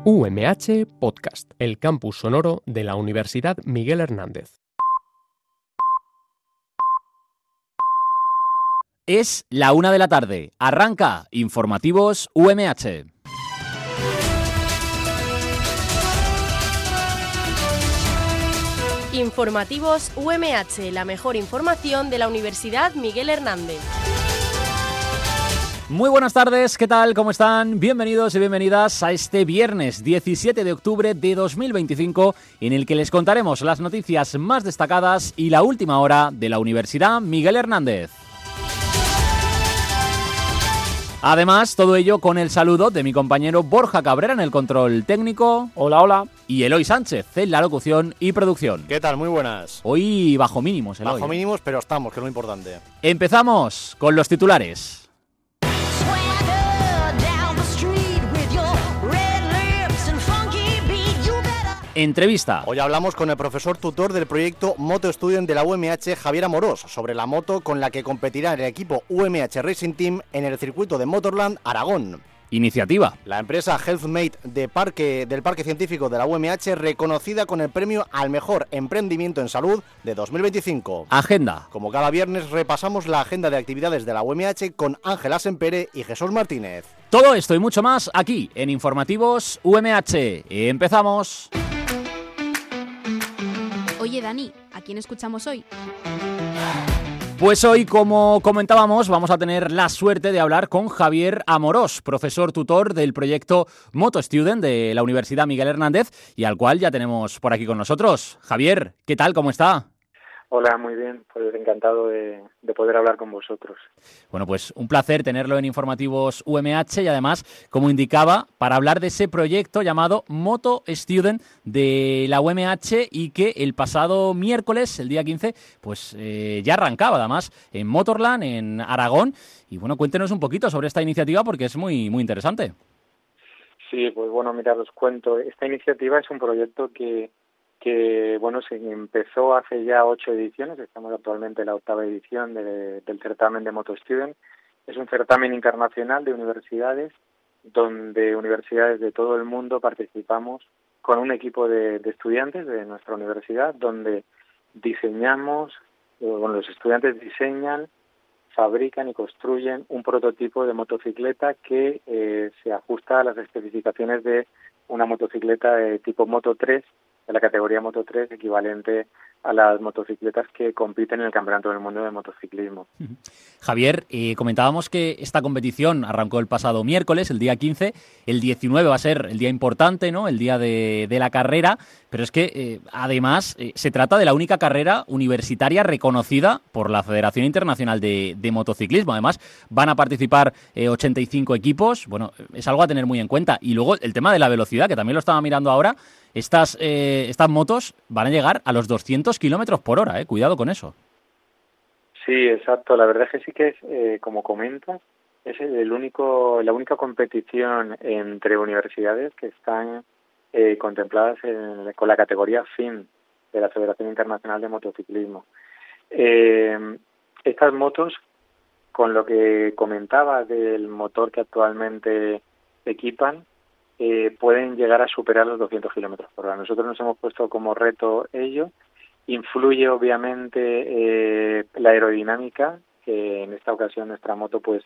UMH Podcast, el campus sonoro de la Universidad Miguel Hernández. Es la 1 de la tarde. Arranca Informativos UMH. Informativos UMH, la mejor información de la Universidad Miguel Hernández. Muy buenas tardes, ¿qué tal? ¿Cómo están? Bienvenidos y bienvenidas a este viernes 17 de octubre de 2025, en el que les contaremos las noticias más destacadas y la última hora de la Universidad Miguel Hernández. Además, todo ello con el saludo de mi compañero Borja Cabrera en el control técnico. Hola, hola. Y Eloy Sánchez en la locución y producción. ¿Qué tal? Muy buenas. Hoy bajo mínimos, Eloy. Bajo mínimos, pero estamos, que es lo importante. Empezamos con los titulares. Entrevista. Hoy hablamos con el profesor tutor del proyecto Moto Student de la UMH, Javier Amorós, sobre la moto con la que competirá el equipo UMH Racing Team en el circuito de Motorland Aragón. Iniciativa. La empresa Healthmate del Parque Científico de la UMH, reconocida con el premio al mejor emprendimiento en salud de 2025. Agenda. Como cada viernes, repasamos la agenda de actividades de la UMH con Ángela Sempere y Jesús Martínez. Todo esto y mucho más aquí en Informativos UMH. Empezamos. Oye, Dani, ¿a quién escuchamos hoy? Pues hoy, como comentábamos, vamos a tener la suerte de hablar con Javier Amorós, profesor tutor del proyecto Moto Student de la Universidad Miguel Hernández, y al cual ya tenemos por aquí con nosotros. Javier, ¿qué tal? ¿Cómo está? Hola, muy bien, pues encantado de poder hablar con vosotros. Bueno, pues un placer tenerlo en Informativos UMH y además, como indicaba, para hablar de ese proyecto llamado Moto Student de la UMH y que el pasado miércoles, el día 15, pues ya arrancaba además en Motorland, en Aragón. Y bueno, cuéntenos un poquito sobre esta iniciativa porque es muy interesante. Sí, pues bueno, mirad, os cuento. Esta iniciativa es un proyecto que bueno, se empezó hace ya 8 ediciones, estamos actualmente en la 8ª edición del certamen de Moto Student. Es un certamen internacional de universidades, donde universidades de todo el mundo participamos con un equipo de estudiantes de nuestra universidad, donde los estudiantes diseñan, fabrican y construyen un prototipo de motocicleta que se ajusta a las especificaciones de una motocicleta de tipo Moto 3, de la categoría Moto 3, equivalente a las motocicletas que compiten en el Campeonato del Mundo de Motociclismo. Javier, comentábamos que esta competición arrancó el pasado miércoles, el día 15, el 19 va a ser el día importante, ¿no? El día de la carrera, pero es que además se trata de la única carrera universitaria reconocida por la Federación Internacional de Motociclismo. Además, van a participar 85 equipos, bueno, es algo a tener muy en cuenta. Y luego el tema de la velocidad, que también lo estaba mirando ahora. Estas motos van a llegar a los 200 kilómetros por hora, cuidado con eso. Sí, exacto. La verdad es que sí que es, como comentas, es la única competición entre universidades que están contempladas con la categoría FIM de la Federación Internacional de Motociclismo. Estas motos, con lo que comentaba del motor que actualmente equipan, pueden llegar a superar los 200 kilómetros por hora. Nosotros nos hemos puesto como reto ello. Influye obviamente la aerodinámica, que en esta ocasión nuestra moto pues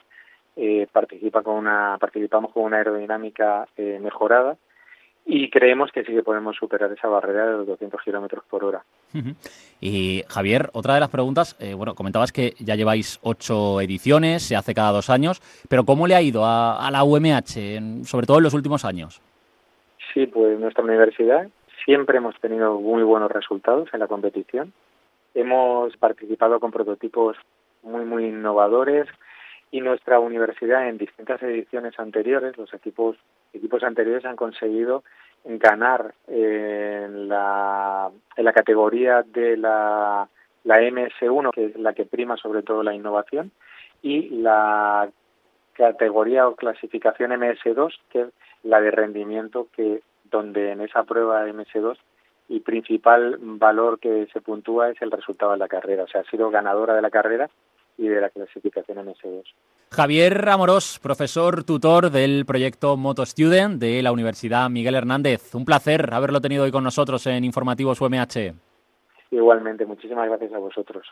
participamos con una aerodinámica mejorada, y creemos que sí que podemos superar esa barrera de los 200 kilómetros por hora. Y Javier, otra de las preguntas, bueno, comentabas que ya lleváis 8 ediciones, se hace cada 2 años, pero ¿cómo le ha ido a la UMH, sobre todo en los últimos años? Sí, pues nuestra universidad siempre hemos tenido muy buenos resultados en la competición. Hemos participado con prototipos muy innovadores, y nuestra universidad en distintas ediciones anteriores, los equipos anteriores han conseguido ganar en la categoría de la MS1, que es la que prima sobre todo la innovación, y la categoría o clasificación MS2, que es la de rendimiento, donde en esa prueba MS2 el principal valor que se puntúa es el resultado de la carrera. O sea, ha sido ganadora de la carrera y de la clasificación en S2. Javier Amorós, profesor tutor del proyecto Moto Student de la Universidad Miguel Hernández. Un placer haberlo tenido hoy con nosotros en Informativos UMH. Igualmente, muchísimas gracias a vosotros.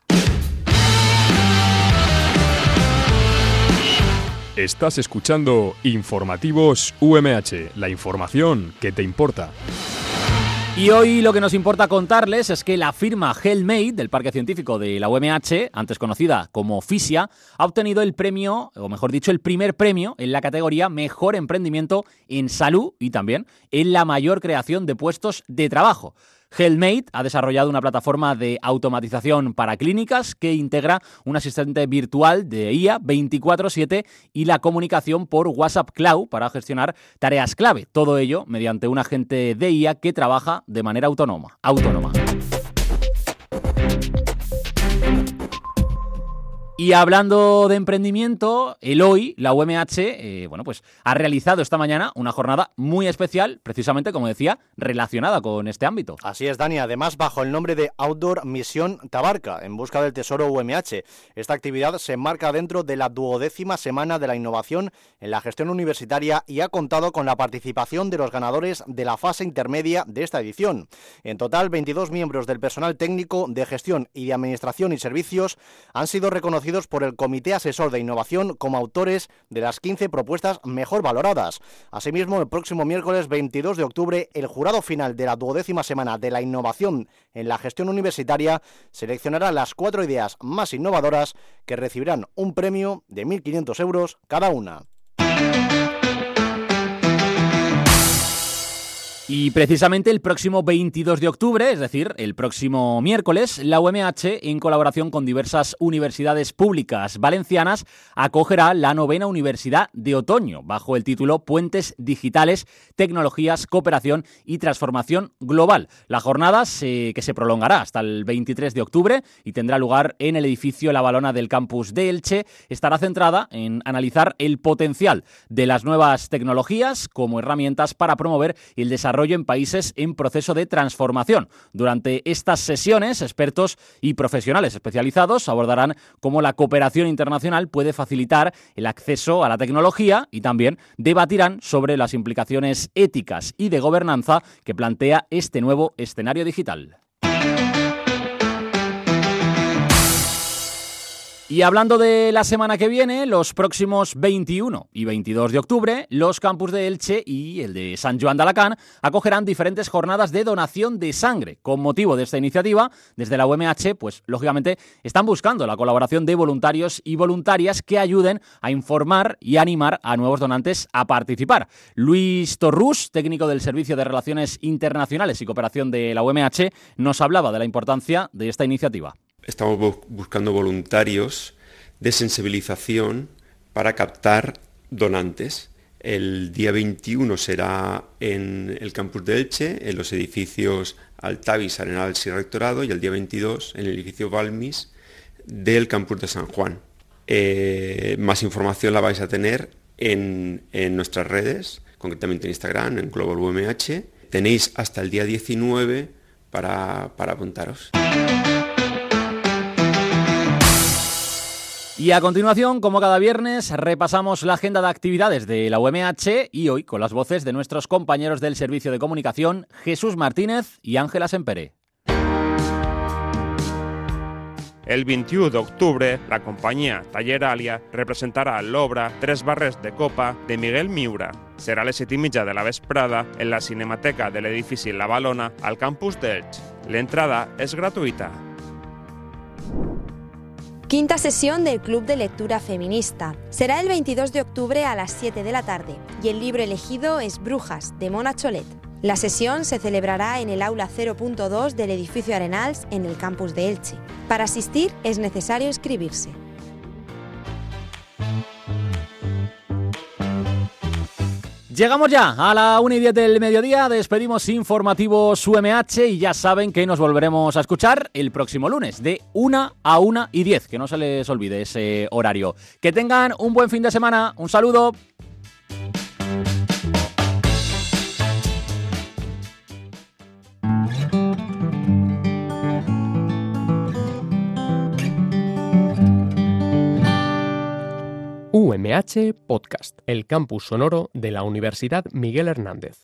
Estás escuchando Informativos UMH, la información que te importa. Y hoy lo que nos importa contarles es que la firma Helmate del Parque Científico de la UMH, antes conocida como Fisia, ha obtenido el premio, o mejor dicho, el primer premio en la categoría Mejor Emprendimiento en Salud y también en la mayor creación de puestos de trabajo. Helmate ha desarrollado una plataforma de automatización para clínicas que integra un asistente virtual de IA 24/7 y la comunicación por WhatsApp Cloud para gestionar tareas clave. Todo ello mediante un agente de IA que trabaja de manera autónoma. Y hablando de emprendimiento, hoy la UMH ha realizado esta mañana una jornada muy especial, precisamente, como decía, relacionada con este ámbito. Así es, Dani. Además, bajo el nombre de Outdoor Misión Tabarca, en busca del tesoro UMH. Esta actividad se enmarca dentro de la 12ª Semana de la Innovación en la Gestión Universitaria y ha contado con la participación de los ganadores de la fase intermedia de esta edición. En total, 22 miembros del personal técnico de gestión y de administración y servicios han sido reconocidos por el Comité Asesor de Innovación como autores de las 15 propuestas mejor valoradas. Asimismo, el próximo miércoles 22 de octubre, el jurado final de la 12ª Semana de la Innovación en la Gestión Universitaria seleccionará las 4 ideas más innovadoras que recibirán un premio de 1.500 euros cada una. Y precisamente el próximo 22 de octubre, es decir, el próximo miércoles, la UMH, en colaboración con diversas universidades públicas valencianas, acogerá la 9ª Universidad de Otoño, bajo el título Puentes Digitales, Tecnologías, Cooperación y Transformación Global. La jornada que se prolongará hasta el 23 de octubre y tendrá lugar en el edificio La Valona del campus de Elche, estará centrada en analizar el potencial de las nuevas tecnologías como herramientas para promover el desarrollo en países en proceso de transformación. Durante estas sesiones, expertos y profesionales especializados abordarán cómo la cooperación internacional puede facilitar el acceso a la tecnología y también debatirán sobre las implicaciones éticas y de gobernanza que plantea este nuevo escenario digital. Y hablando de la semana que viene, los próximos 21 y 22 de octubre, los campus de Elche y el de Sant Joan d'Alacant acogerán diferentes jornadas de donación de sangre. Con motivo de esta iniciativa, desde la UMH, pues lógicamente están buscando la colaboración de voluntarios y voluntarias que ayuden a informar y animar a nuevos donantes a participar. Luis Torrús, técnico del Servicio de Relaciones Internacionales y Cooperación de la UMH, nos hablaba de la importancia de esta iniciativa. Estamos buscando voluntarios de sensibilización para captar donantes. El día 21 será en el campus de Elche, en los edificios Altavis, Arenals y Rectorado, y el día 22 en el edificio Balmis del campus de San Juan. Más información la vais a tener en nuestras redes, concretamente en Instagram, en Global UMH. Tenéis hasta el día 19 para apuntaros. Y a continuación, como cada viernes, repasamos la agenda de actividades de la UMH y hoy con las voces de nuestros compañeros del Servicio de Comunicación, Jesús Martínez y Ángela Sempere. El 21 d'octubre, la companyia Taller Àlia representarà l'obra Tres barres de copa de Miguel Miura. Serà a les 7:30 de la vesprada en la Cinemateca de l'edifici La Valona al campus d'Elx. L'entrada és gratuïta. Quinta sesión del Club de Lectura Feminista. Será el 22 de octubre a las 7 de la tarde y el libro elegido es Brujas, de Mona Cholet. La sesión se celebrará en el aula 0.2 del edificio Arenals en el campus de Elche. Para asistir es necesario inscribirse. Llegamos ya a la 1:10 del mediodía, despedimos Informativos UMH y ya saben que nos volveremos a escuchar el próximo lunes de 1 a 1:10, que no se les olvide ese horario. Que tengan un buen fin de semana, un saludo. UMH Podcast, el campus sonoro de la Universidad Miguel Hernández.